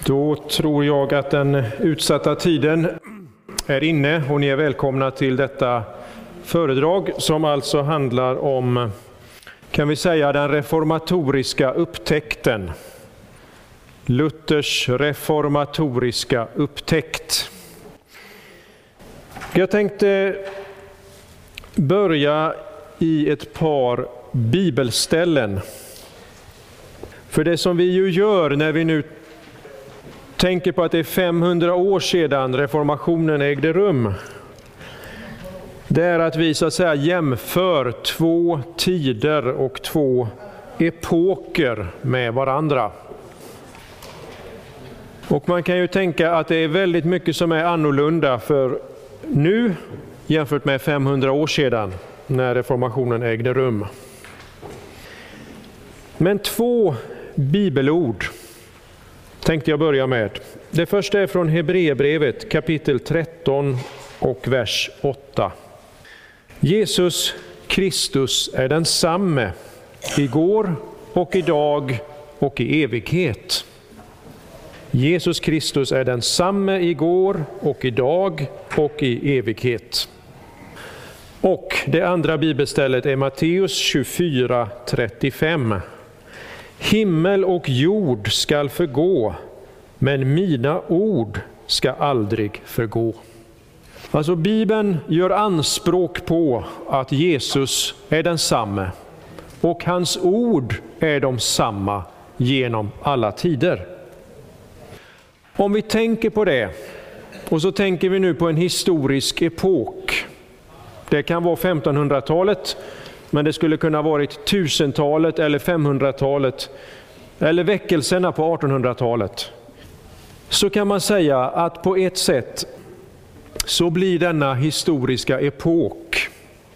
Då tror jag att den utsatta tiden är inne och ni är välkomna till detta föredrag som alltså handlar om, kan vi säga, den reformatoriska upptäckten. Luthers reformatoriska upptäckt. Jag tänkte börja i ett par bibelställen. För det som vi ju gör när vi nu tänker på att det är 500 år sedan reformationen ägde rum, det är att vi så att säga jämför två tider och två epoker med varandra. Och man kan ju tänka att det är väldigt mycket som är annorlunda för nu jämfört med 500 år sedan när reformationen ägde rum. Men två bibelord tänkte jag börja med. Det första är från Hebreerbrevet kapitel 13 och vers 8. Jesus Kristus är densamme igår och idag och i evighet. Jesus Kristus är densamme igår och idag och i evighet. Och det andra bibelstället är Matteus 24:35. Himmel och jord skall förgå, men mina ord ska aldrig förgå. Alltså Bibeln gör anspråk på att Jesus är densamme och hans ord är de samma genom alla tider. Om vi tänker på det, och så tänker vi nu på en historisk epok. Det kan vara 1500-talet, men det skulle kunna varit 1000-talet eller 500-talet eller väckelserna på 1800-talet. Så kan man säga att på ett sätt så blir denna historiska epok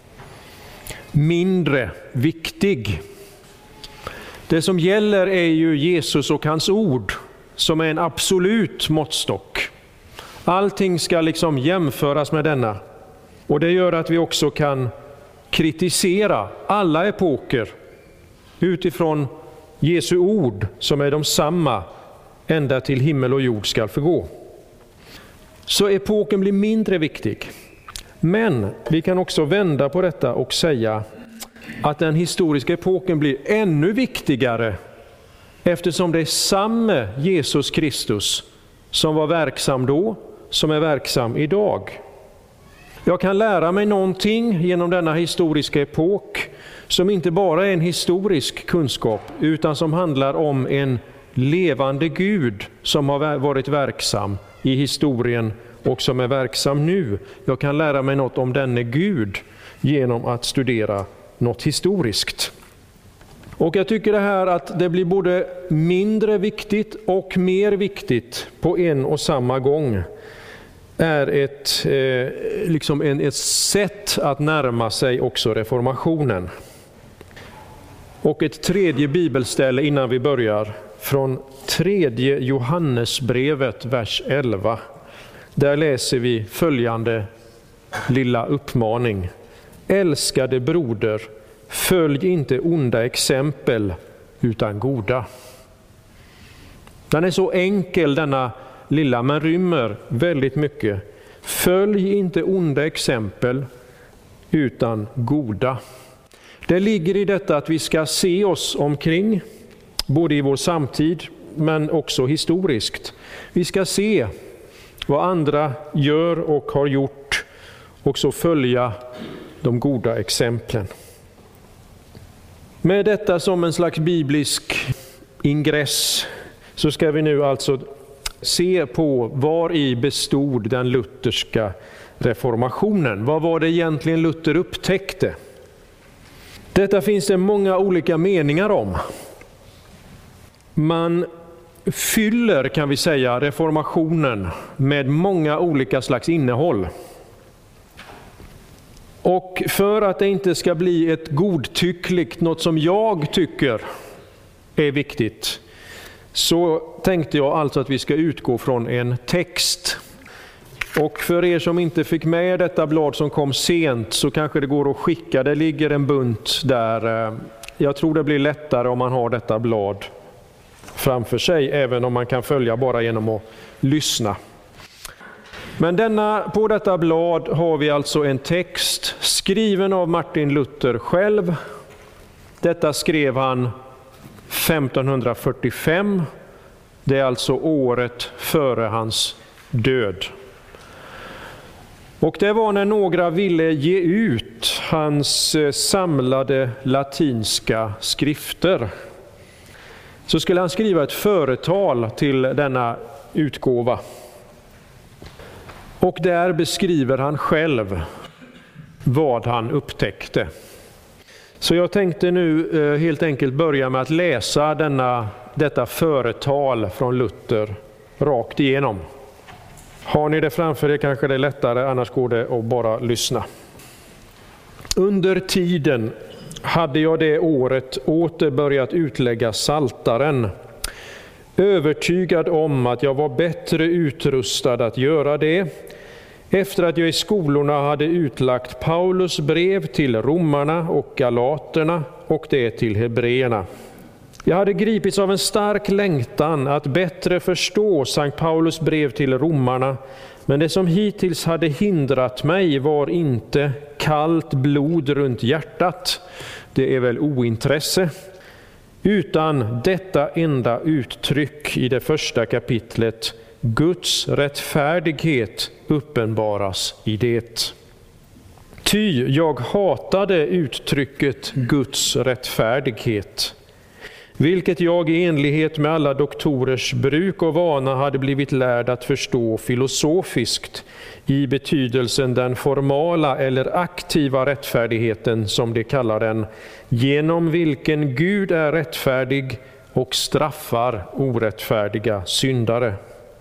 mindre viktig. Det som gäller är ju Jesus och hans ord som är en absolut måttstock. Allting ska liksom jämföras med denna. Och det gör att vi också kan kritisera alla epoker utifrån Jesu ord som är de samma ända till himmel och jord ska förgå. Så epoken blir mindre viktig. Men vi kan också vända på detta och säga att den historiska epoken blir ännu viktigare eftersom det är samma Jesus Kristus som var verksam då, som är verksam idag. Jag kan lära mig någonting genom denna historiska epok som inte bara är en historisk kunskap utan som handlar om en levande Gud som har varit verksam i historien och som är verksam nu. Jag kan lära mig något om denne Gud genom att studera något historiskt. Och jag tycker det här att det blir både mindre viktigt och mer viktigt på en och samma gång är ett sätt att närma sig också reformationen. Och ett tredje bibelställe innan vi börjar från 3:e Johannesbrevet vers 11. Där läser vi följande lilla uppmaning. Älskade broder, följ inte onda exempel utan goda. Den är så enkel denna lilla men rymmer väldigt mycket. Följ inte onda exempel utan goda. Det ligger i detta att vi ska se oss omkring, både i vår samtid men också historiskt. Vi ska se vad andra gör och har gjort och så följa de goda exemplen. Med detta som en slags biblisk ingress så ska vi nu alltså se på var i bestod den lutherska reformationen. Vad var det egentligen Luther upptäckte? Detta finns det många olika meningar om. Man fyller, kan vi säga, reformationen med många olika slags innehåll. Och för att det inte ska bli ett godtyckligt, något som jag tycker är viktigt, så tänkte jag alltså att vi ska utgå från en text. Och för er som inte fick med detta blad som kom sent så kanske det går att skicka. Det ligger en bunt där. Jag tror det blir lättare om man har detta blad framför sig, även om man kan följa bara genom att lyssna. Men på detta blad har vi alltså en text skriven av Martin Luther själv. Detta skrev han 1545. Det är alltså året före hans död. Och det var när några ville ge ut hans samlade latinska skrifter. Så skulle han skriva ett företal till denna utgåva. Och där beskriver han själv vad han upptäckte. Så jag tänkte nu helt enkelt börja med att läsa detta företal från Luther rakt igenom. Har ni det framför er kanske det är lättare, annars går det att bara lyssna. Under tiden hade jag det året åter börjat utlägga Psaltaren, övertygad om att jag var bättre utrustad att göra det, efter att jag i skolorna hade utlagt Paulus brev till romarna och galaterna och det till hebreerna. Jag hade gripits av en stark längtan att bättre förstå Sankt Paulus brev till romarna, men det som hittills hade hindrat mig var inte kallt blod runt hjärtat, det är väl ointresse, utan detta enda uttryck i det första kapitlet: Guds rättfärdighet uppenbaras i det. Ty jag hatade uttrycket Guds rättfärdighet, vilket jag i enlighet med alla doktorers bruk och vana hade blivit lärd att förstå filosofiskt i betydelsen den formala eller aktiva rättfärdigheten, som de kallar den, genom vilken Gud är rättfärdig och straffar orättfärdiga syndare.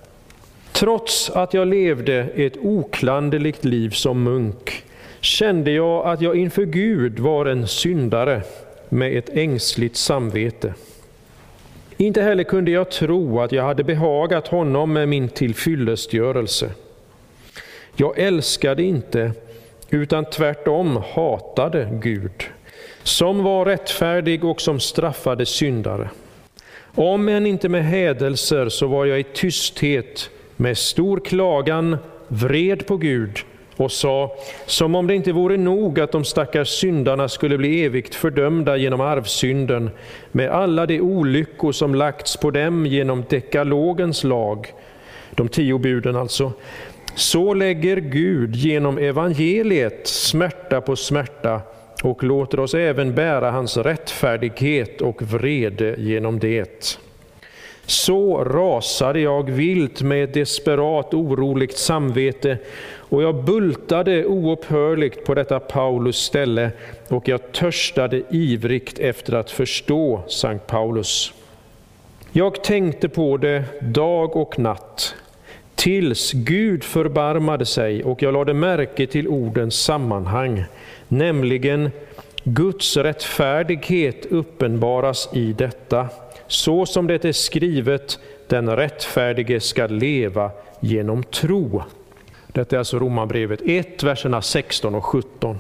Trots att jag levde ett oklanderligt liv som munk kände jag att jag inför Gud var en syndare med ett ängsligt samvete. Inte heller kunde jag tro att jag hade behagat honom med min tillfyllestgörelse. Jag älskade inte, utan tvärtom hatade Gud, som var rättfärdig och som straffade syndare. Om än inte med hädelser, så var jag i tysthet med stor klagan vred på Gud och sa, som om det inte vore nog att de stackars syndarna skulle bli evigt fördömda genom arvsynden, med alla de olyckor som lagts på dem genom dekalogens lag, de 10 buden alltså, så lägger Gud genom evangeliet smärta på smärta och låter oss även bära hans rättfärdighet och vrede genom det. Så rasade jag vilt med ett desperat oroligt samvete, och jag bultade oupphörligt på detta Paulus ställe, och jag törstade ivrigt efter att förstå Sankt Paulus. Jag tänkte på det dag och natt, tills Gud förbarmade sig och jag lade märke till ordens sammanhang, nämligen Guds rättfärdighet uppenbaras i detta, så som det är skrivet, den rättfärdige ska leva genom tro. Detta är alltså Romarbrevet 1, verserna 16 och 17.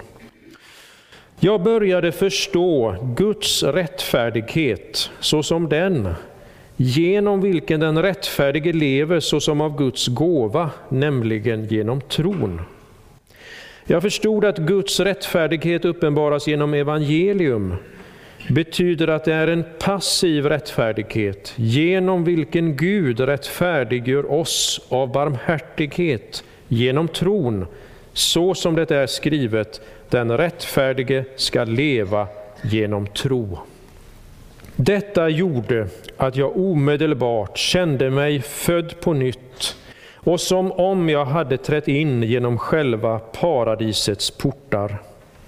Jag började förstå Guds rättfärdighet såsom den, genom vilken den rättfärdige lever såsom av Guds gåva, nämligen genom tron. Jag förstod att Guds rättfärdighet uppenbaras genom evangelium, betyder att det är en passiv rättfärdighet, genom vilken Gud rättfärdiggör oss av barmhärtighet genom tron, så som det är skrivet, den rättfärdige ska leva genom tro. Detta gjorde att jag omedelbart kände mig född på nytt, och som om jag hade trätt in genom själva paradisets portar.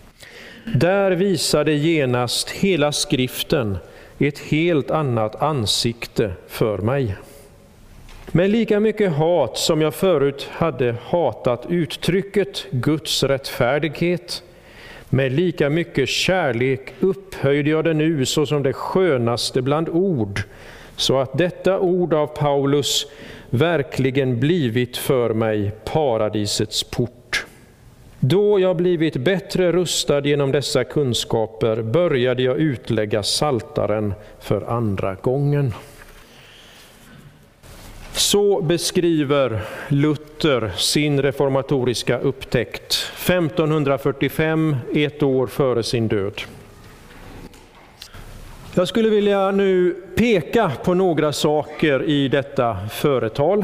Där visade genast hela skriften ett helt annat ansikte för mig. Med lika mycket hat som jag förut hade hatat uttrycket Guds rättfärdighet, med lika mycket kärlek upphöjde jag det nu såsom det skönaste bland ord, så att detta ord av Paulus verkligen blivit för mig paradisets port. Då jag blivit bättre rustad genom dessa kunskaper började jag utlägga Psaltaren för andra gången. Så beskriver Luther sin reformatoriska upptäckt 1545, ett år före sin död. Jag skulle vilja nu peka på några saker i detta företal.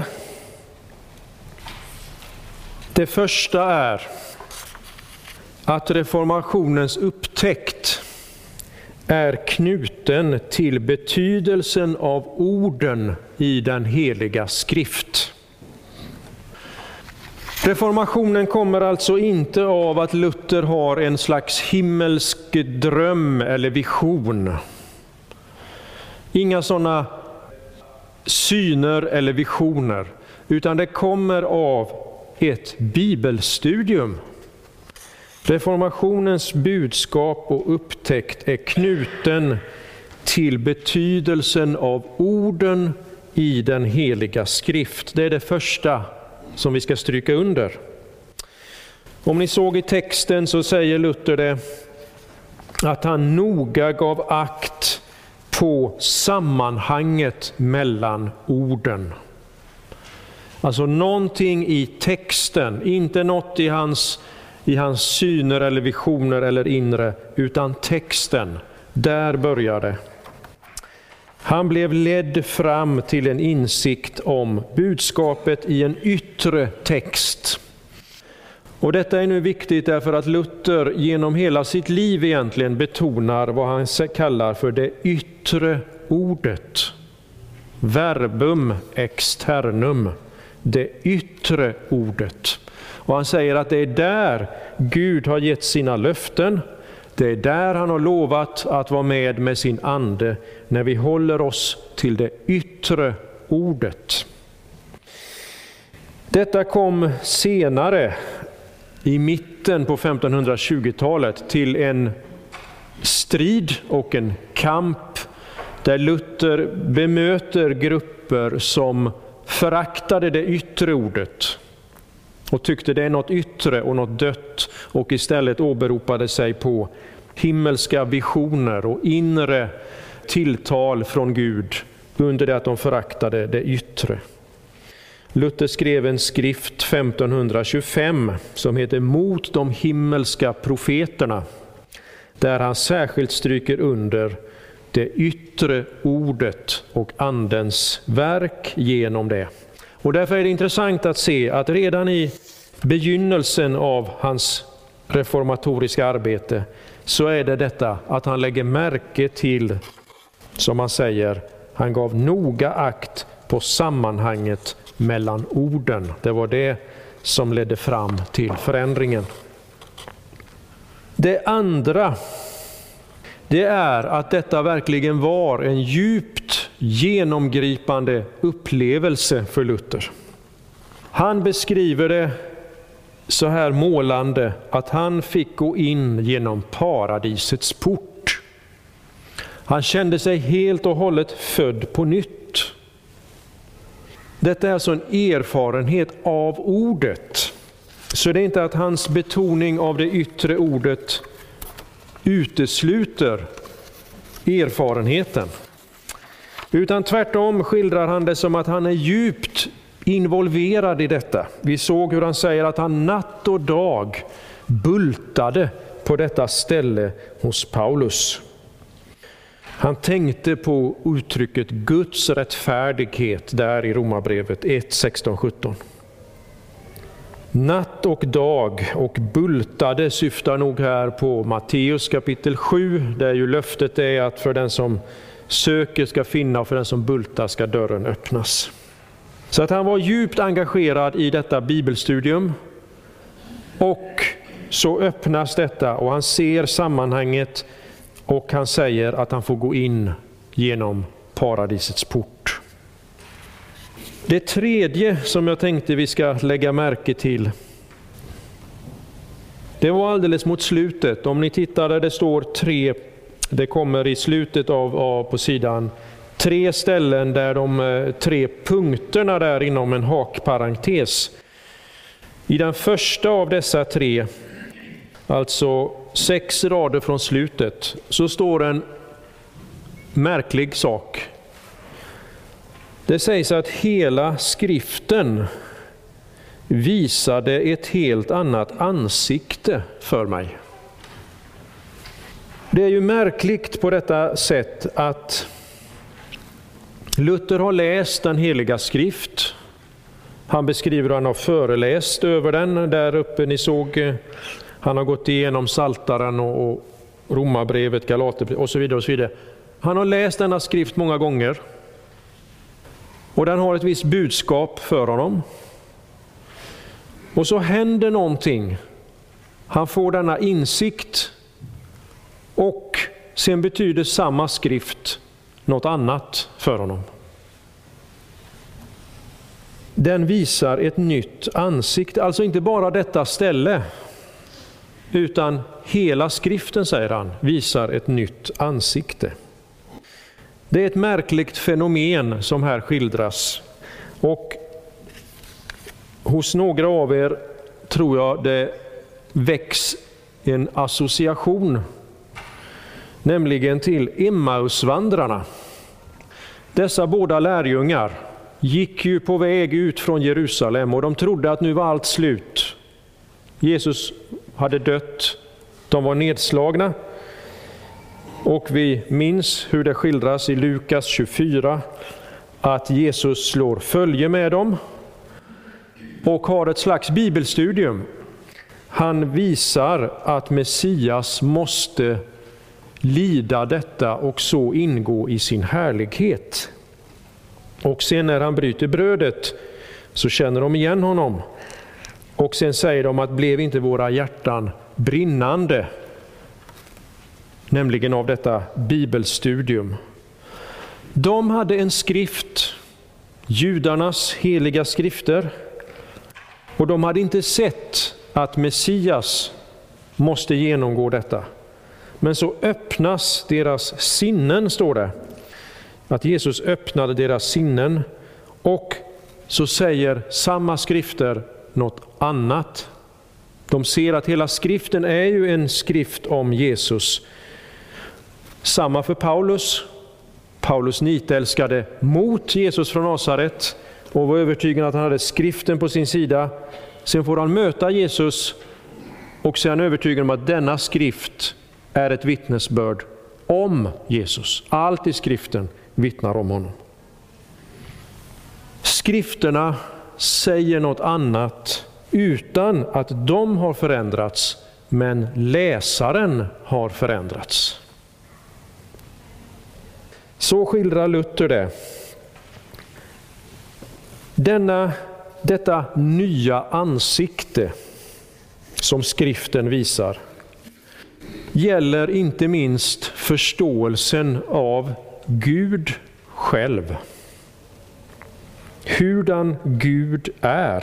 Det första är att reformationens upptäckt är knuten till betydelsen av orden i den heliga skrift. Reformationen kommer alltså inte av att Luther har en slags himmelsk dröm eller vision. Inga sådana syner eller visioner, utan det kommer av ett bibelstudium. Reformationens budskap och upptäckt är knuten till betydelsen av orden i den heliga skrift. Det är det första som vi ska stryka under. Om ni såg i texten så säger Luther det att han noga gav akt på sammanhanget mellan orden. Alltså någonting i texten, inte något i hans syner eller visioner eller inre, utan texten. Där började. Han blev ledd fram till en insikt om budskapet i en yttre text. Och detta är nu viktigt därför att Luther genom hela sitt liv egentligen betonar vad han kallar för det yttre ordet. Verbum externum, det yttre ordet. Och han säger att det är där Gud har gett sina löften. Det är där han har lovat att vara med sin ande när vi håller oss till det yttre ordet. Detta kom senare i mitten på 1520-talet till en strid och en kamp där Luther bemöter grupper som föraktade det yttre ordet och tyckte det är något yttre och något dött och istället åberopade sig på himmelska visioner och inre tilltal från Gud under det att de föraktade det yttre. Luther skrev en skrift 1525 som heter Mot de himmelska profeterna, där han särskilt stryker under det yttre ordet och andens verk genom det. Och därför är det intressant att se att redan i begynnelsen av hans reformatoriska arbete så är det detta att han lägger märke till, som man säger, han gav noga akt på sammanhanget mellan orden. Det var det som ledde fram till förändringen. Det andra, det är att detta verkligen var en djupt genomgripande upplevelse för Luther. Han beskriver det så här målande att han fick gå in genom paradisets port. Han kände sig helt och hållet född på nytt. Detta är alltså en erfarenhet av ordet. Så det är inte att hans betoning av det yttre ordet utesluter erfarenheten. Utan tvärtom skildrar han det som att han är djupt involverad i detta. Vi såg hur han säger att han natt och dag bultade på detta ställe hos Paulus. Han tänkte på uttrycket Guds rättfärdighet där i Romarbrevet 1, 16-17. Natt och dag och bultade syftar nog här på Matteus kapitel 7, där ju löftet är att för den som söker ska finna och för den som bultar ska dörren öppnas. Så att han var djupt engagerad i detta bibelstudium och så öppnas detta och han ser sammanhanget och han säger att han får gå in genom paradisets port. Det tredje som jag tänkte vi ska lägga märke till, det var alldeles mot slutet. Om ni tittar där det står 3, det kommer i slutet av på sidan 3 ställen där de 3 punkterna där inom en hakparentes. I den första av dessa 3, alltså 6 rader från slutet, så står en märklig sak. Det sägs att hela skriften visade ett helt annat ansikte för mig. Det är ju märkligt på detta sätt att Luther har läst den heliga skrift. Han beskriver att han har föreläst över den. Där uppe ni såg, han har gått igenom Psaltaren och Romarbrevet, Galaterbrevet och så vidare och så vidare. Han har läst denna skrift många gånger. Och den har ett visst budskap för honom. Och så händer någonting. Han får denna insikt. Och sen betyder samma skrift något annat för honom. Den visar ett nytt ansikte. Alltså inte bara detta ställe. Utan hela skriften, säger han, visar ett nytt ansikte. Det är ett märkligt fenomen som här skildras. Och hos några av er tror jag det väcks en association. Nämligen till Emmausvandrarna. Dessa båda lärjungar gick ju på väg ut från Jerusalem och de trodde att nu var allt slut. Jesus hade dött, de var nedslagna. Och vi minns hur det skildras i Lukas 24 att Jesus slår följe med dem och har ett slags bibelstudium. Han visar att Messias måste lida detta och så ingå i sin härlighet. Och sen när han bryter brödet så känner de igen honom. Och sen säger de att blev inte våra hjärtan brinnande, nämligen av detta bibelstudium. De hade en skrift, judarnas heliga skrifter, och de hade inte sett att Messias måste genomgå detta. Men så öppnas deras sinnen, står det. Att Jesus öppnade deras sinnen, och så säger samma skrifter något annat. De ser att hela skriften är ju en skrift om Jesus. Samma för Paulus. Paulus nitälskade mot Jesus från Nasaret och var övertygad att han hade skriften på sin sida. Sen får han möta Jesus och sen är övertygad om att denna skrift är ett vittnesbörd om Jesus. Allt i skriften vittnar om honom. Skrifterna säger något annat utan att de har förändrats, men läsaren har förändrats. Så skildrar Luther det. Detta nya ansikte som skriften visar gäller inte minst förståelsen av Gud själv. Hurdan Gud är.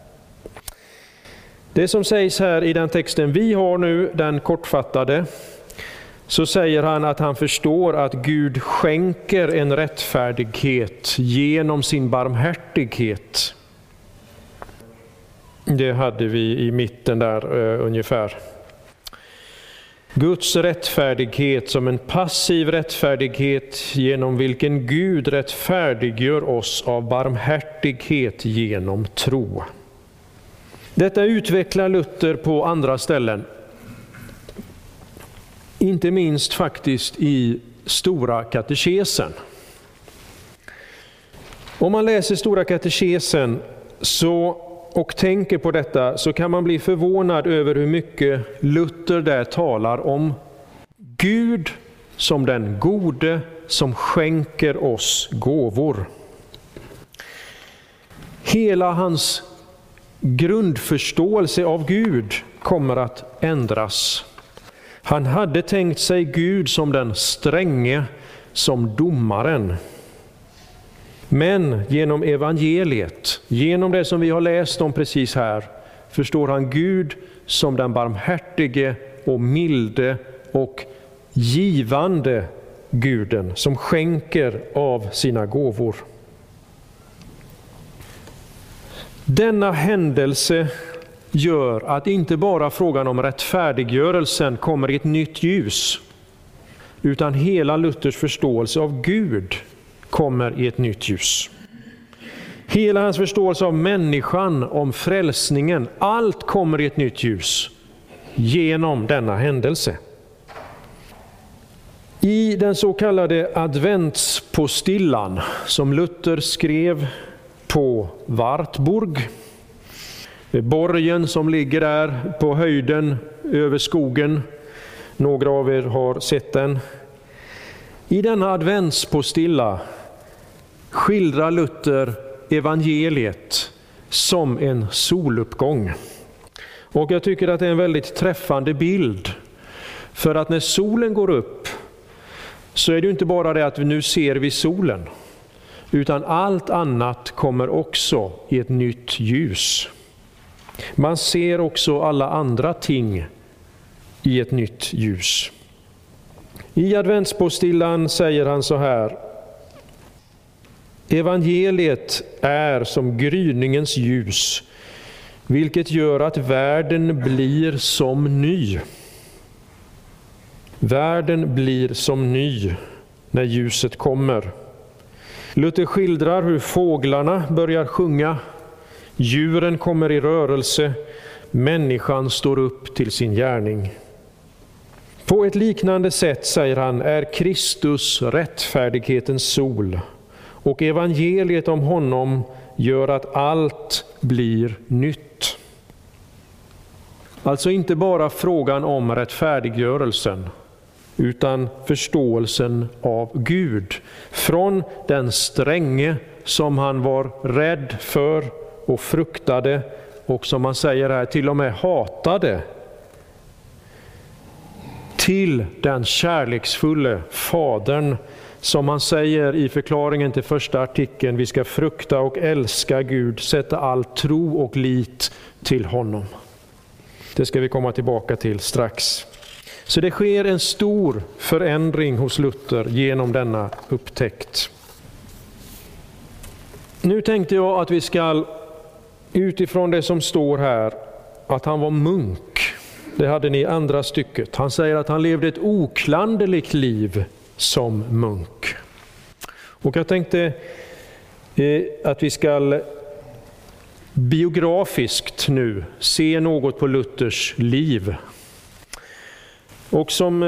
Det som sägs här i den texten vi har nu, den kortfattade, så säger han att han förstår att Gud skänker en rättfärdighet genom sin barmhärtighet. Det hade vi i mitten där ungefär. Guds rättfärdighet som en passiv rättfärdighet genom vilken Gud rättfärdiggör oss av barmhärtighet genom tro. Detta utvecklar Luther på andra ställen. Inte minst faktiskt i Stora katekesen. Om man läser Stora katekesen och tänker på detta så kan man bli förvånad över hur mycket Luther där talar om Gud som den gode som skänker oss gåvor. Hela hans grundförståelse av Gud kommer att ändras. Han hade tänkt sig Gud som den stränge, som domaren. Men genom evangeliet, genom det som vi har läst om precis här, förstår han Gud som den barmhärtige och milde och givande Guden som skänker av sina gåvor. Denna händelse gör att inte bara frågan om rättfärdiggörelsen kommer i ett nytt ljus, utan hela Luthers förståelse av Gud kommer i ett nytt ljus. Hela hans förståelse av människan, om frälsningen, allt kommer i ett nytt ljus genom denna händelse. I den så kallade adventspostillan som Luther skrev på Wartburg, borgen som ligger där på höjden över skogen, några av er har sett den. I denna adventspostilla skildrar Luther evangeliet som en soluppgång. Och jag tycker att det är en väldigt träffande bild. För att när solen går upp så är det inte bara det att nu ser vi solen, utan allt annat kommer också i ett nytt ljus. Man ser också alla andra ting i ett nytt ljus. I adventspostillan säger han så här: evangeliet är som gryningens ljus, vilket gör att världen blir som ny. Världen blir som ny när ljuset kommer. Luther skildrar hur fåglarna börjar sjunga, djuren kommer i rörelse, människan står upp till sin gärning. På ett liknande sätt, säger han, är Kristus rättfärdighetens sol, och evangeliet om honom gör att allt blir nytt. Alltså inte bara frågan om rättfärdiggörelsen, utan förståelsen av Gud. Från den stränge som han var rädd för och fruktade, och som man säger här till och med hatade, till den kärleksfulle fadern som han säger i förklaringen till första artikeln: vi ska frukta och älska Gud, sätta all tro och lit till honom. Det ska vi komma tillbaka till strax. Så det sker en stor förändring hos Luther genom denna upptäckt. Nu tänkte jag att vi ska, utifrån det som står här, att han var munk. Det hade ni i andra stycket. Han säger att han levde ett oklanderligt liv som munk. Och jag tänkte att vi ska biografiskt nu se något på Luthers liv. Och som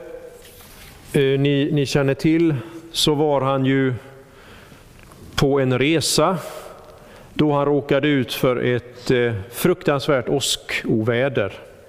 ni känner till så var han ju på en resa då han råkade ut för ett fruktansvärt åskoväder.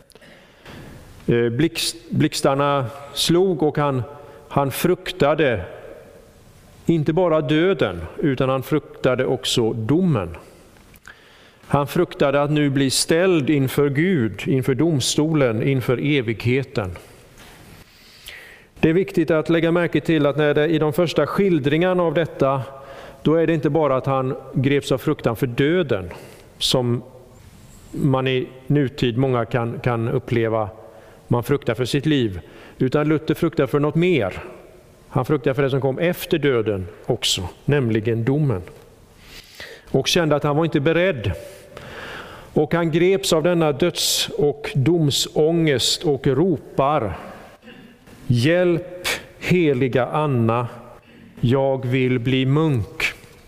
Blixtarna slog och han fruktade inte bara döden, utan han fruktade också domen. Han fruktade att nu bli ställd inför Gud, inför domstolen, inför evigheten. Det är viktigt att lägga märke till att när det i de första skildringarna av detta, då är det inte bara att han greps av fruktan för döden, som man i nutid många kan uppleva, man fruktar för sitt liv, utan Luther fruktar för något mer. Han fruktar för det som kom efter döden också, nämligen domen. Och kände att han var inte beredd. Och han greps av denna döds- och domsångest och ropar: hjälp heliga Anna, jag vill bli munk.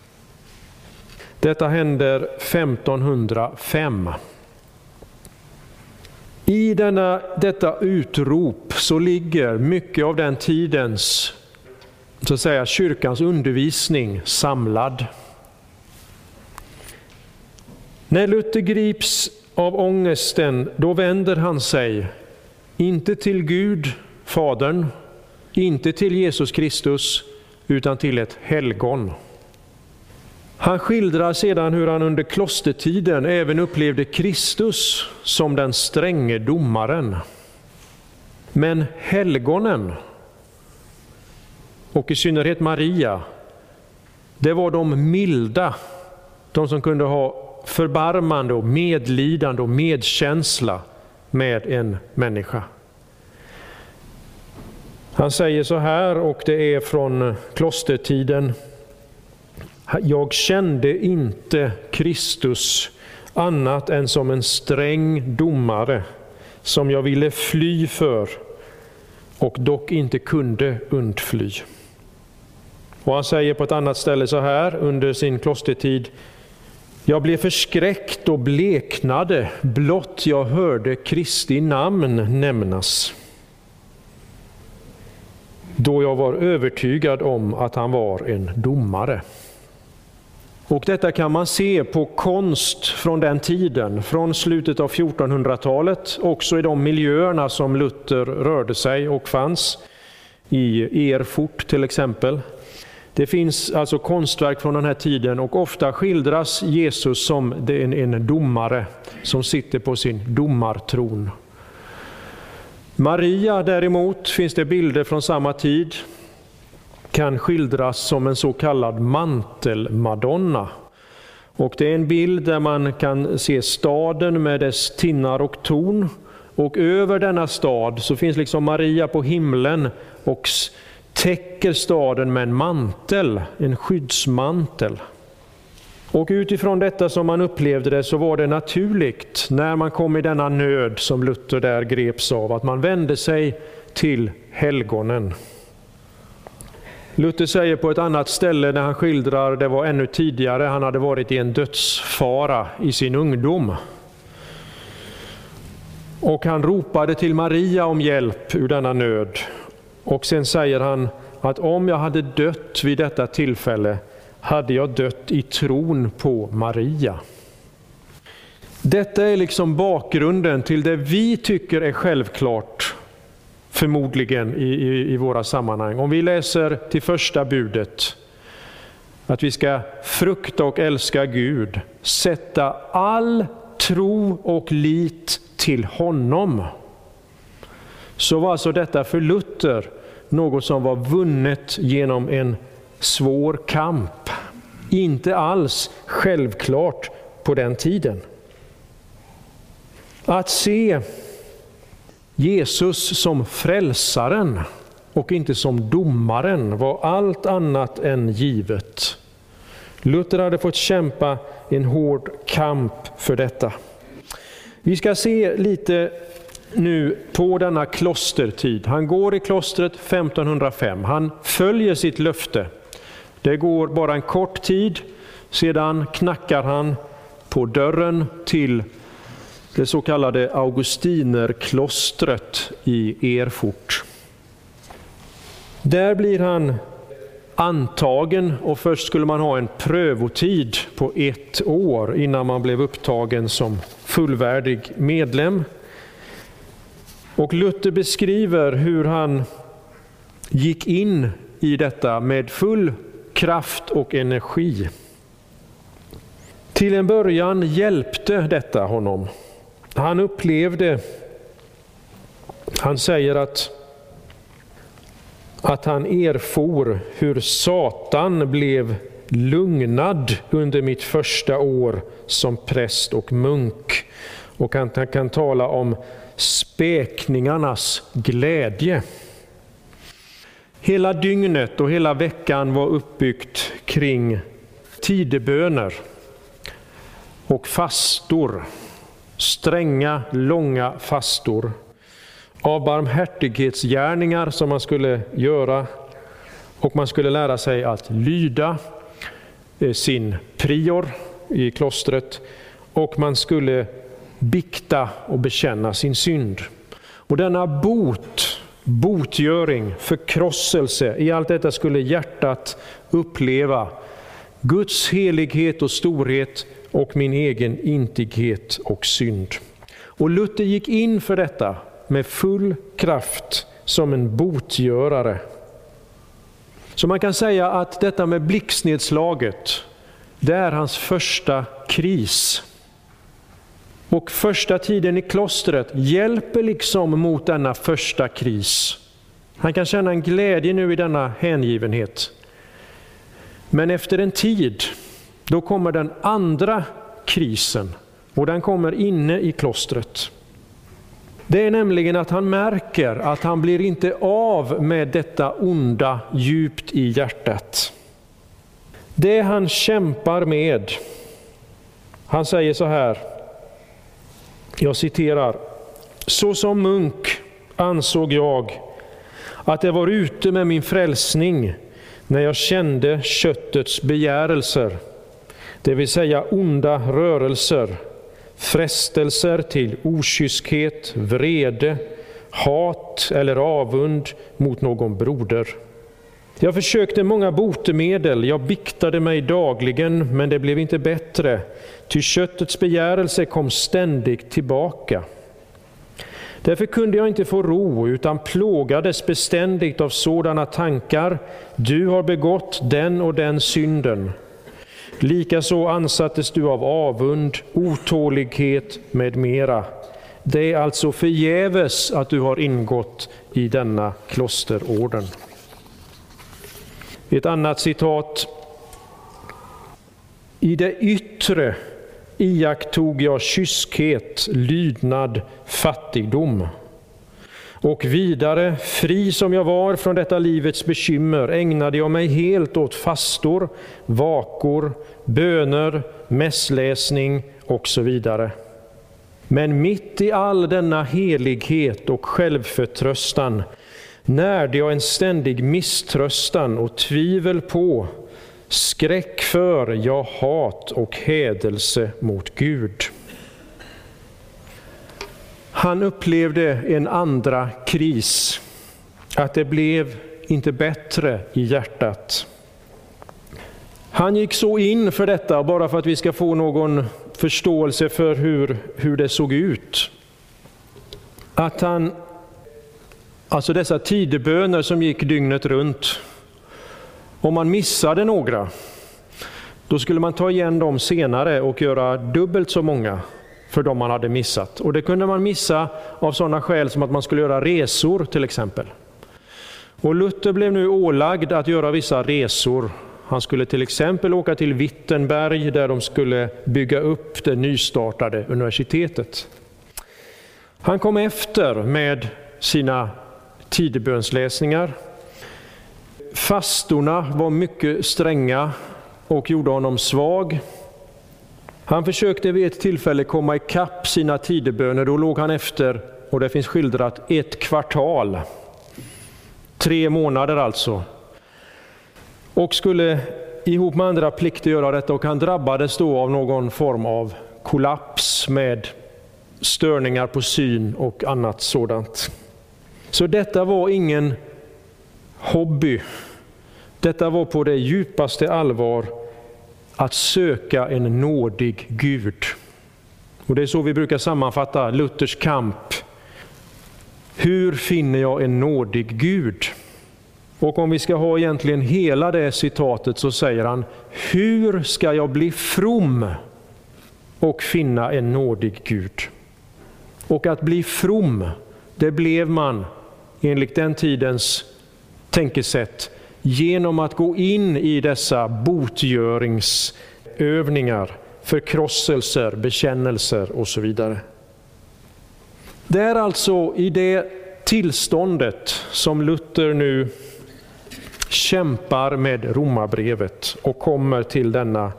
Detta händer 1505. I detta utrop så ligger mycket av den tidens, så att säga, kyrkans undervisning samlad. När Luther grips av ångesten, då vänder han sig inte till Gud, Fadern, inte till Jesus Kristus, utan till ett helgon. Han skildrar sedan hur han under klostertiden även upplevde Kristus som den stränge domaren. Men helgonen, och i synnerhet Maria, det var de milda, de som kunde ha förbarmande och medlidande och medkänsla med en människa. Han säger så här, och det är från klostertiden: jag kände inte Kristus annat än som en sträng domare som jag ville fly för och dock inte kunde undfly. Och han säger på ett annat ställe så här under sin klostertid: Jag blev förskräckt och bleknade, blott jag hörde Kristi namn nämnas. Då jag var övertygad om att han var en domare. Och detta kan man se på konst från den tiden, från slutet av 1400-talet, också i de miljöerna som Luther rörde sig och fanns, i Erfurt till exempel. Det finns alltså konstverk från den här tiden och ofta skildras Jesus som en domare som sitter på sin domartron. Maria däremot, finns det bilder från samma tid, kan skildras som en så kallad mantelmadonna. Och det är en bild där man kan se staden med dess tinnar och torn. Och över denna stad så finns liksom Maria på himlen och täcker staden med en mantel, en skyddsmantel. Och utifrån detta som man upplevde det så var det naturligt när man kom i denna nöd som Luther där greps av, att man vände sig till helgonen. Luther säger på ett annat ställe när han skildrar, det var ännu tidigare, han hade varit i en dödsfara i sin ungdom. Och han ropade till Maria om hjälp ur denna nöd. Och sen säger han att om jag hade dött vid detta tillfälle hade jag dött i tron på Maria. Detta är liksom bakgrunden till det vi tycker är självklart, förmodligen i våra sammanhang. Om vi läser till första budet, att vi ska frukta och älska Gud, sätta all tro och lit till honom. Så var alltså detta för Luther något som var vunnet genom en svår kamp. Inte alls självklart på den tiden. Att se Jesus som frälsaren och inte som domaren var allt annat än givet. Luther hade fått kämpa en hård kamp för detta. Vi ska se lite nu på denna klostertid. Han går i klostret 1505. Han följer sitt löfte. Det går bara en kort tid, sedan knackar han på dörren till det så kallade Augustinerklostret i Erfurt. Där blir han antagen och först skulle man ha en prövotid på 1 år innan man blev upptagen som fullvärdig medlem. Och Luther beskriver hur han gick in i detta med full kraft och energi. Till en början hjälpte detta honom. Han upplevde, han säger att han erfor hur Satan blev lugnad under mitt första år som präst och munk. Och han kan tala om späkningarnas glädje. Hela dygnet och hela veckan var uppbyggt kring tideböner och fastor. Stränga, långa fastor av barmhärtighetsgärningar som man skulle göra, och man skulle lära sig att lyda sin prior i klostret, och man skulle bikta och bekänna sin synd. Och denna botgöring, förkrosselse, i allt detta skulle hjärtat uppleva Guds helighet och storhet och min egen intighet och synd. Och Luther gick in för detta med full kraft som en botgörare. Så man kan säga att detta med blixtnedslaget, det är hans första kris. Och första tiden i klostret hjälper liksom mot denna första kris. Han kan känna en glädje nu i denna hängivenhet. Men efter en tid, då kommer den andra krisen, och den kommer inne i klostret. Det är nämligen att han märker att han blir inte av med detta onda djupt i hjärtat. Det han kämpar med, han säger så här, jag citerar: så som munk ansåg jag att det var ute med min frälsning när jag kände köttets begärelser. det vill säga onda rörelser, frestelser till okyskhet, vrede, hat eller avund mot någon broder. Jag försökte många botemedel, jag biktade mig dagligen, men det blev inte bättre, ty köttets begärelse kom ständigt tillbaka. Därför kunde jag inte få ro, utan plågades beständigt av sådana tankar: du har begått den och den synden. Likaså ansattes du av avund, otålighet med mera. Det är alltså förgäves att du har ingått i denna klosterorden. Ett annat citat: i det yttre iakttog jag kyskhet, lydnad, fattigdom. Och vidare, fri som jag var från detta livets bekymmer, ägnade jag mig helt åt fastor, vakor, böner, mässläsning och så vidare. Men mitt i all denna helighet och självförtröstan närde jag en ständig misströstan och tvivel på, skräck för, ja, hat och hädelse mot Gud. Han upplevde en andra kris, att det blev inte bättre i hjärtat. Han gick så in för detta, bara för att vi ska få någon förståelse för hur det såg ut. Att han, alltså dessa tideböner som gick dygnet runt, om man missade några, då skulle man ta igen dem senare och göra dubbelt så många för dem man hade missat. Och det kunde man missa av sådana skäl som att man skulle göra resor till exempel. Och Luther blev nu ålagd att göra vissa resor. Han skulle till exempel åka till Wittenberg där de skulle bygga upp det nystartade universitetet. Han kom efter med sina tidebönsläsningar. Fastorna var mycket stränga och gjorde honom svag. Han försökte vid ett tillfälle komma ikapp sina tideböner. Då låg han efter, och det finns skildrat, 1 kvartal. 3 månader alltså. Och skulle ihop med andra plikter göra detta, och han drabbades då av någon form av kollaps med störningar på syn och annat sådant. Så detta var ingen hobby. Detta var på det djupaste allvar att söka en nådig Gud. Och det är så vi brukar sammanfatta Luthers kamp. Hur finner jag en nådig Gud? Och om vi ska ha egentligen hela det citatet, så säger han: hur ska jag bli from och finna en nådig Gud? Och att bli from, det blev man enligt den tidens tänkesätt genom att gå in i dessa botgöringsövningar, förkrosselser, bekännelser och så vidare. Det är alltså i det tillståndet som Luther nu kämpar med Romarbrevet och kommer till denna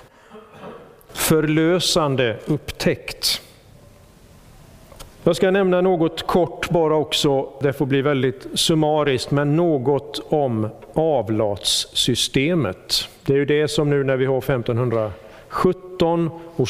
förlösande upptäckt. Jag ska nämna något kort bara också, det får bli väldigt summariskt, men något om avlatssystemet. Det är ju det som nu när vi har 1517 och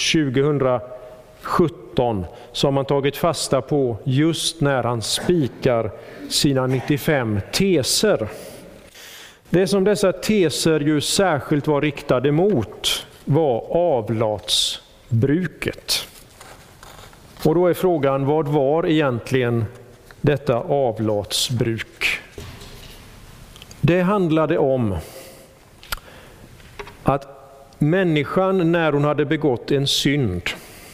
2017 så har man tagit fasta på just när han spikar sina 95 teser. Det som dessa teser ju särskilt var riktade mot var avlatsbruket. Och då är frågan, vad var egentligen detta avlatsbruk? Det handlade om att människan, när hon hade begått en synd,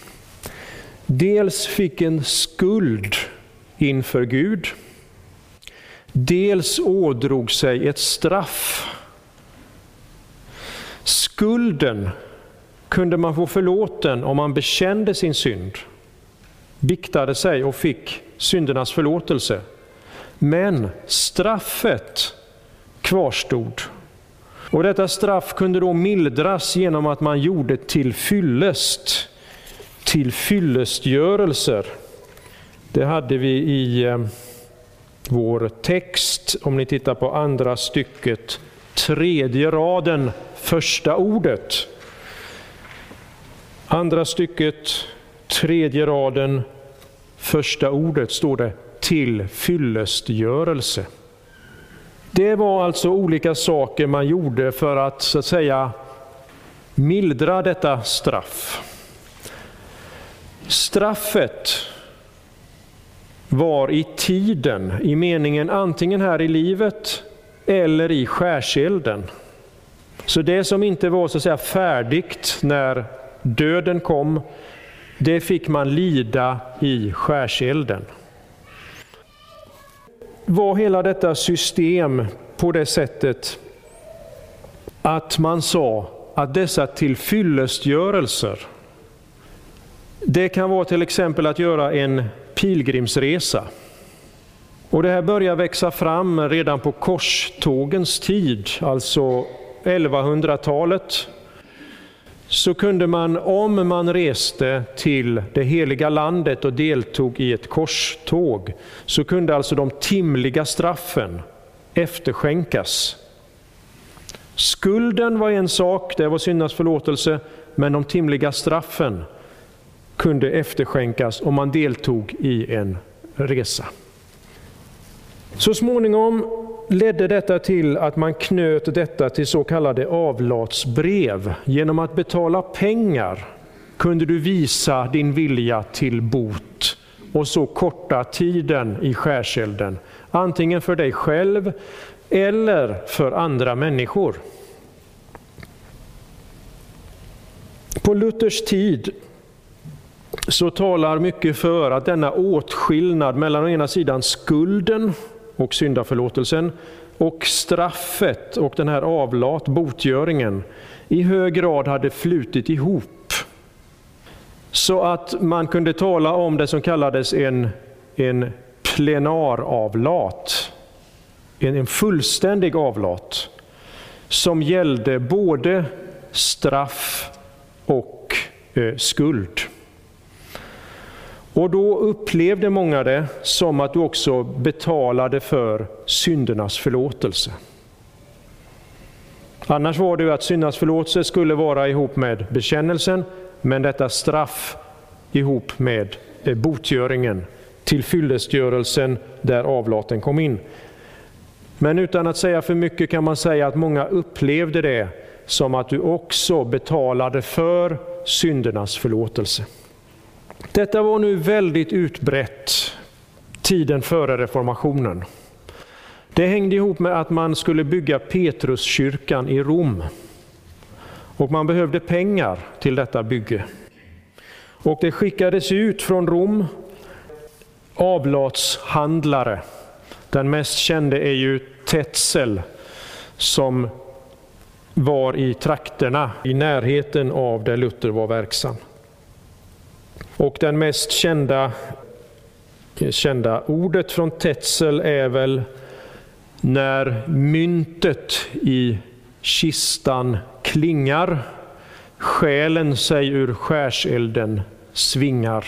dels fick en skuld inför Gud, dels ådrog sig ett straff. Skulden kunde man få förlåten om man bekände sin synd, biktade sig och fick syndernas förlåtelse. Men straffet kvarstod. Och detta straff kunde då mildras genom att man gjorde tillfyllestgörelser. Det hade vi i vår text, om ni tittar på andra stycket, 3:e raden, första ordet. Andra stycket, tredje raden, första ordet står det till fyllestgörelse. Det var alltså olika saker man gjorde för att så att säga mildra detta straff. Straffet var i tiden, i meningen antingen här i livet eller i skärselden. Så det som inte var så att säga färdigt när döden kom, det fick man lida i skärselden. Var hela detta system på det sättet att man sa att dessa tillfyllestgörelser, det kan vara till exempel att göra en pilgrimsresa. Och det här börjar växa fram redan på korstågens tid, alltså 1100-talet. Så kunde man, om man reste till det heliga landet och deltog i ett korståg, så kunde alltså de timliga straffen efterskänkas. Skulden var en sak, det var syndernas förlåtelse, men de timliga straffen kunde efterskänkas om man deltog i en resa. Så småningom ledde detta till att man knöt detta till så kallade avlatsbrev. Genom att betala pengar kunde du visa din vilja till bot och så korta tiden i skärselden, antingen för dig själv eller för andra människor. På Luthers tid så talar mycket för att denna åtskillnad mellan å ena sidan skulden och syndaförlåtelsen och straffet och den här botgöringen i hög grad hade flutit ihop. Så att man kunde tala om det som kallades en plenaravlat, en fullständig avlat som gällde både straff och skuld. Och då upplevde många det som att du också betalade för syndernas förlåtelse. Annars var det ju att syndernas förlåtelse skulle vara ihop med bekännelsen, men detta straff ihop med botgöringen, tillfyllestgörelsen där avlaten kom in. Men utan att säga för mycket kan man säga att många upplevde det som att du också betalade för syndernas förlåtelse. Detta var nu väldigt utbrett tiden före reformationen. Det hängde ihop med att man skulle bygga Petruskyrkan i Rom. Och man behövde pengar till detta bygge. Och det skickades ut från Rom avlatshandlare. Den mest kände är ju Tetzel, som var i trakterna i närheten av där Luther var verksam. Och den mest kända ordet från Tetzel är väl när myntet i kistan klingar, själen sig ur skärselden svingar.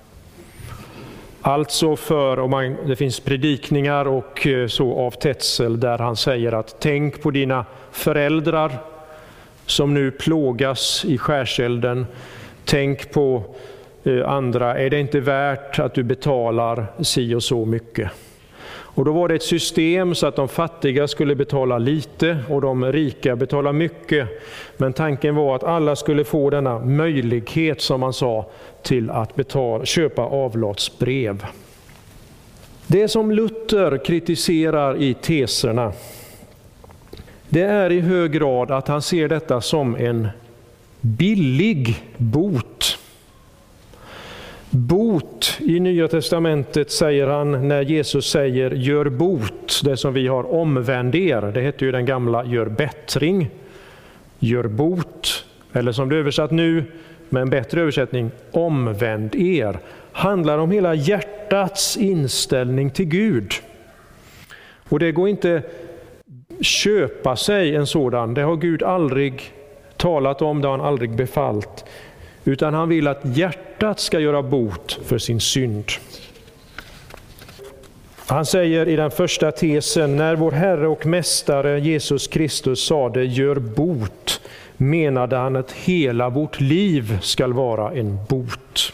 Alltså det finns predikningar och så av Tetzel där han säger att tänk på dina föräldrar som nu plågas i skärselden. Tänk på andra, är det inte värt att du betalar si och så mycket? Och då var det ett system så att de fattiga skulle betala lite och de rika betala mycket. Men tanken var att alla skulle få denna möjlighet, som man sa, till att köpa avlatsbrev. Det som Luther kritiserar i teserna, det är i hög grad att han ser detta som en billig bot. Bot i Nya testamentet säger han när Jesus säger gör bot, det som vi har omvänd er. Det heter ju den gamla gör bättring, gör bot, eller som det är översatt nu med en bättre översättning, omvänd er. Handlar om hela hjärtats inställning till Gud. Och det går inte köpa sig en sådan, det har Gud aldrig talat om, det har han aldrig befallt. Utan han vill att hjärtat ska göra bot för sin synd. Han säger i den första tesen, när vår Herre och Mästare Jesus Kristus sade gör bot, menade han att hela vårt liv ska vara en bot.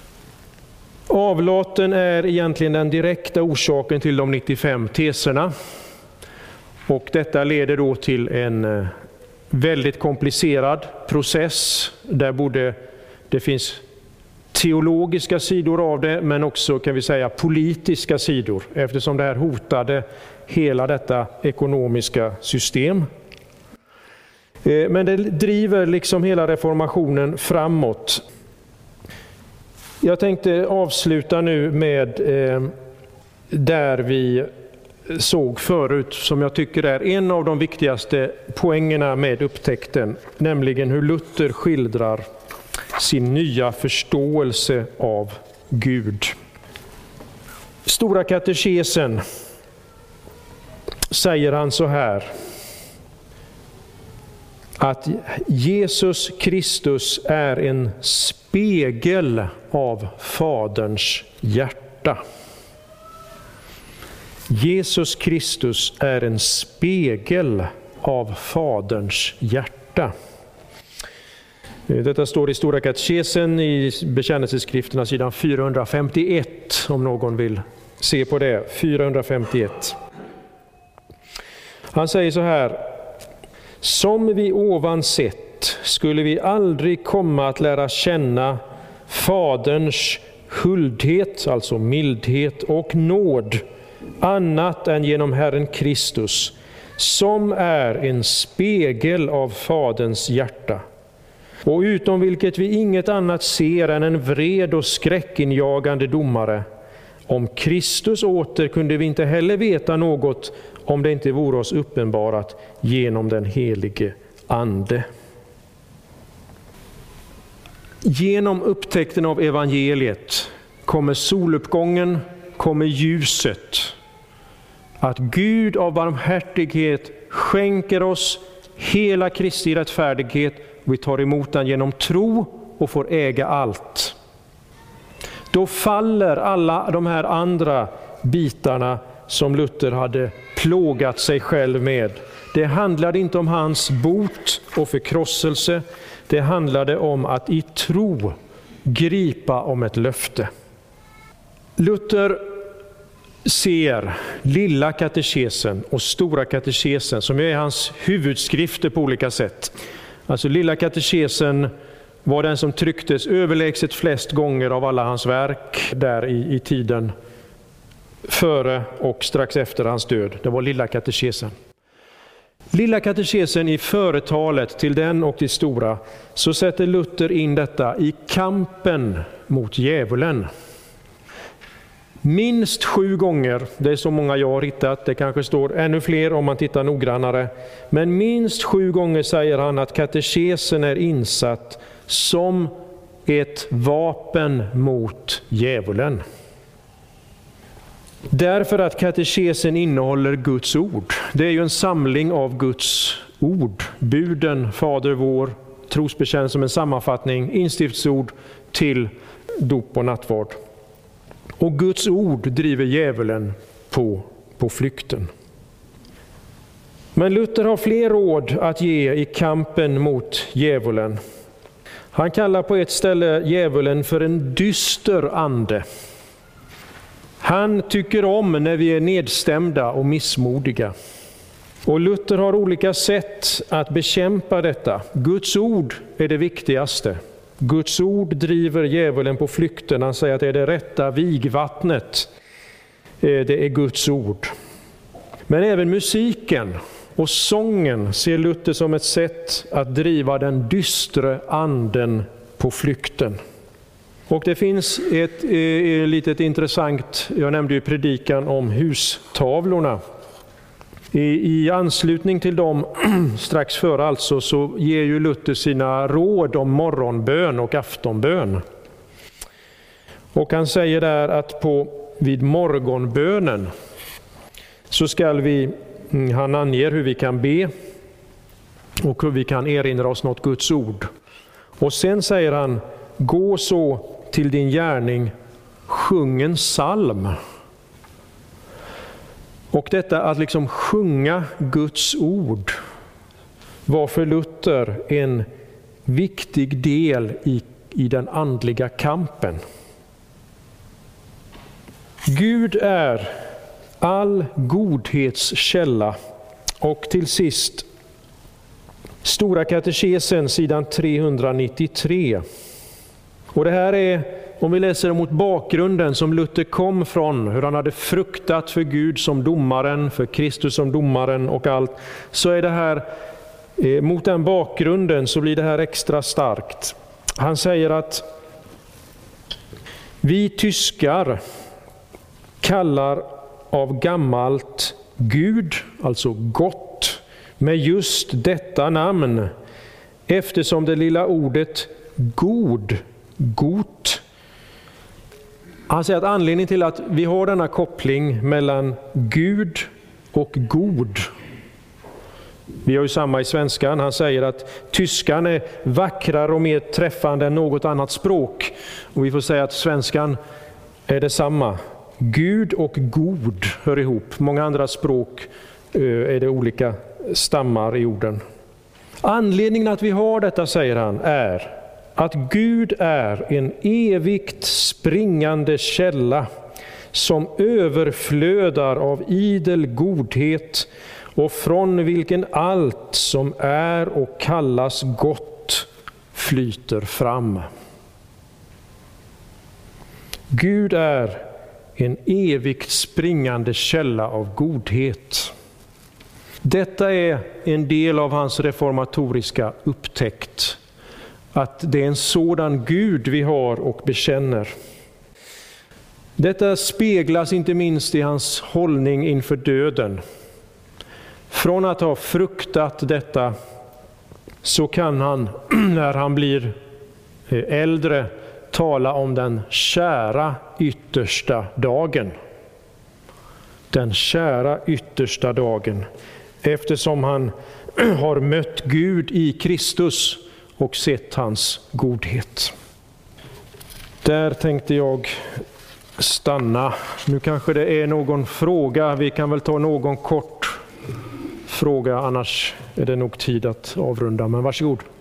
Avlaten är egentligen den direkta orsaken till de 95 teserna. Och detta leder då till en väldigt komplicerad process där det finns teologiska sidor av det, men också kan vi säga politiska sidor, eftersom det här hotade hela detta ekonomiska system. Men det driver liksom hela reformationen framåt. Jag tänkte avsluta nu med där vi såg förut, som jag tycker är en av de viktigaste poängerna med upptäckten, nämligen hur Luther skildrar sin nya förståelse av Gud. Stora katekesen säger han så här, att Jesus Kristus är en spegel av Faderns hjärta. Jesus Kristus är en spegel av Faderns hjärta. Detta står i Stora katekesen i bekännelseskrifterna sidan 451, om någon vill se på det. 451. Han säger så här: som vi ovan sett skulle vi aldrig komma att lära känna Faderns huldhet, alltså mildhet och nåd, annat än genom Herren Kristus, som är en spegel av Faderns hjärta, och utom vilket vi inget annat ser än en vred och skräckinjagande domare. Om Kristus åter kunde vi inte heller veta något, om det inte vore oss uppenbarat genom den helige Ande. Genom upptäckten av evangeliet kommer soluppgången, kommer ljuset. Att Gud av barmhärtighet skänker oss hela Kristi rättfärdighet, och vi tar emot den genom tro och får äga allt. Då faller alla de här andra bitarna som Luther hade plågat sig själv med. Det handlade inte om hans bot och förkrosselse. Det handlade om att i tro gripa om ett löfte. Luther ser lilla katekesen och stora katekesen, som är hans huvudskrifter på olika sätt. Alltså lilla katekesen var den som trycktes överlägset flest gånger av alla hans verk där i tiden före och strax efter hans död. Det var lilla katekesen. Lilla katekesen i företalet till den och till stora, så sätter Luther in detta i kampen mot djävulen. Minst 7 gånger, det är så många jag har hittat, det kanske står ännu fler om man tittar noggrannare, men minst 7 gånger säger han att katekesen är insatt som ett vapen mot djävulen. Därför att katekesen innehåller Guds ord. Det är ju en samling av Guds ord. Buden, Fader vår, trosbekännelse som en sammanfattning, instiftsord till dop och nattvard. Och Guds ord driver djävulen på flykten. Men Luther har fler råd att ge i kampen mot djävulen. Han kallar på ett ställe djävulen för en dyster ande. Han tycker om när vi är nedstämda och missmodiga. Och Luther har olika sätt att bekämpa detta. Guds ord är det viktigaste. Guds ord driver djävulen på flykten. Han säger att det är det rätta vigvattnet. Det är Guds ord. Men även musiken och sången ser Luther som ett sätt att driva den dystre anden på flykten. Och det finns ett litet intressant, jag nämnde ju predikan om hustavlorna. I anslutning till dem, strax före alltså, så ger ju Luther sina råd om morgonbön och aftonbön. Och han säger där att vid morgonbönen så ska han anger hur vi kan be och hur vi kan erinra oss något Guds ord. Och sen säger han, gå så till din gärning, sjung en psalm. Och detta att liksom sjunga Guds ord, var för Luther en viktig del i den andliga kampen. Gud är all godhets källa. Och till sist, Stora katekesen, sidan 393. Och det här är, om vi läser mot bakgrunden som Luther kom från, hur han hade fruktat för Gud som domaren, för Kristus som domaren och allt, så är det här, mot den bakgrunden så blir det här extra starkt. Han säger att vi tyskar kallar av gammalt Gud, alltså gott, med just detta namn, eftersom det lilla ordet god, got. Han säger att anledningen till att vi har denna koppling mellan Gud och god. Vi har ju samma i svenskan. Han säger att tyskan är vackrare och mer träffande än något annat språk. Och vi får säga att svenskan är detsamma. Gud och god hör ihop. Många andra språk är det olika stammar i orden. Anledningen att vi har detta, säger han, är att Gud är en evigt springande källa som överflödar av idel godhet och från vilken allt som är och kallas gott flyter fram. Gud är en evigt springande källa av godhet. Detta är en del av hans reformatoriska upptäckt, att det är en sådan Gud vi har och bekänner. Detta speglas inte minst i hans hållning inför döden. Från att ha fruktat detta så kan han, när han blir äldre, tala om den kära yttersta dagen. Den kära yttersta dagen. Eftersom han har mött Gud i Kristus och sett hans godhet. Där tänkte jag stanna. Nu kanske det är någon fråga. Vi kan väl ta någon kort fråga, annars är det nog tid att avrunda. Men varsågod.